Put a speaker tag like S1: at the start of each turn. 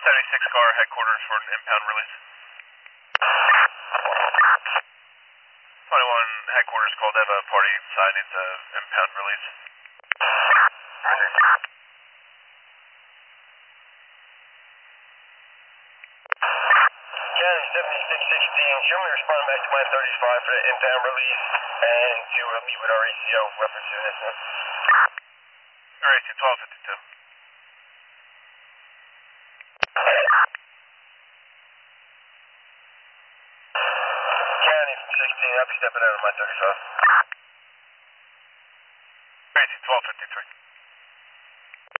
S1: 76 car headquarters for an impound release. 21 headquarters called to have a party inside, needs a impound release.
S2: County 7616, show me respond back to my 35 for the impound release and to meet with our ACO reference to this one.
S1: Alright, 1252.
S2: County from 16, I'll be stepping out of my 35.
S1: Alright, 1253.